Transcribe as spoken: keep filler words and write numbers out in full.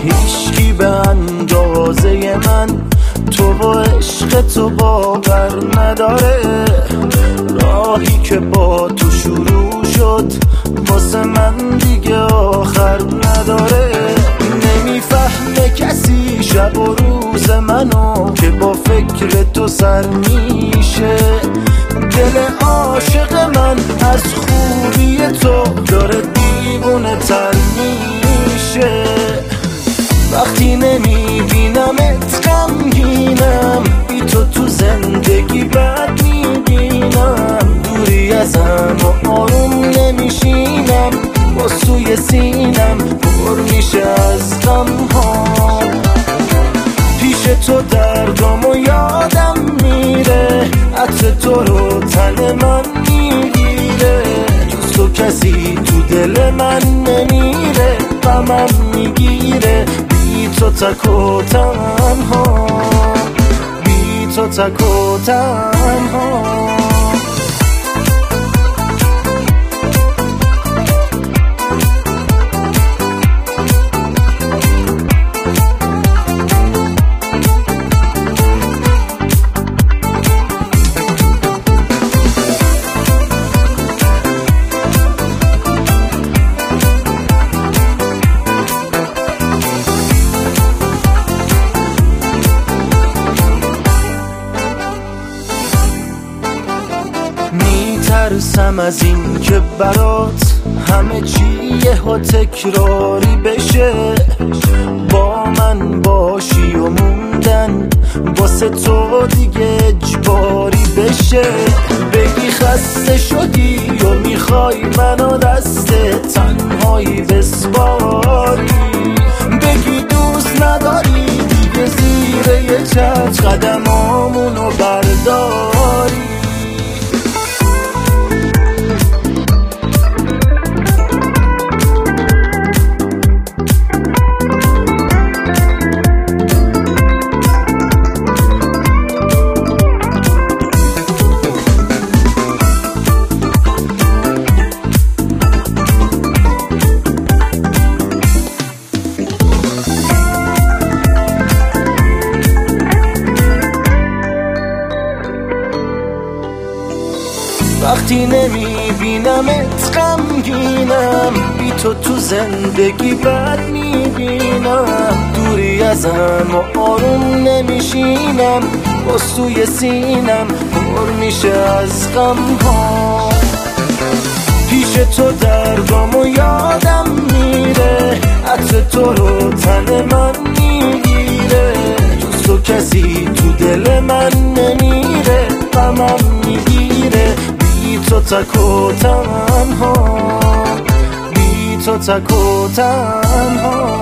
هیچکی به اندازه من تو و عشق تو باور نداره. راهی که با تو شروع شد واسه من دیگه آخر نداره. نمیفهمه کسی شب و روز منو که با فکر تو سر میشه. دل عاشق من از خوبی تو داره دیوونه تر میشه. وقتی نمیبینمت غمگینم، بی تو تو زندگی بد میبینم. دوری ازم و آروم نمیشینم، با سوی سینم پر میشه از غم ها. پیش تو دردم و یادم میره، عطر تو رو تن من میگیره. جز تو کسی تو دل من نمیره، غمم میگیره. بی تو تک و تنها، بی تو تک و تنها. میترسم از این که برات همه چی یهو تکراری بشه. با من باشی و موندن واسه تو دیگه اجباری بشه. بگی خسته شدی و میخوای منو دست تنهایی بسپاری. بگی دوست نداری دیگه زیر یه چتر قدمامونو برداری. وقتی نمیبینمت غمگینم، بی تو تو زندگی بد میبینم. دوری ازم و آروم نمیشینم، با سوی سینم پر میشه از غم ها. پیش تو دردم و یادم میره، عطر تو رو تن من میگیره. جز تو کسی تو دل من نمیره، غمم میگیره. بی تو تک و تنها، بی تو تک و تنها.